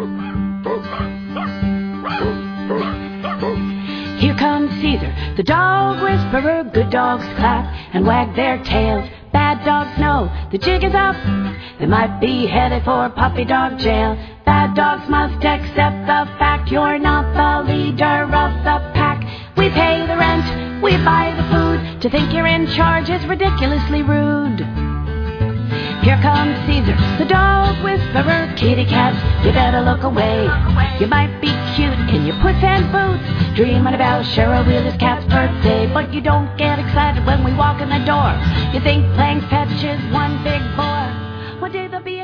Here comes Caesar, the dog whisperer. Good dogs clap and wag their tails. Bad dogs know the jig is up. They might be headed for puppy dog jail. Bad dogs must accept the fact you're not the leader of the pack. We pay the rent, we buy the food. To think you're in charge is ridiculously rude. Here comes Caesar, the dog whisperer. Kitty cats, you better look away. You might be cute in your puss and boots, dreaming about Cheryl Wheeler's cat's birthday, but you don't get excited when we walk in the door. You think playing fetch is one big bore. One day there'll be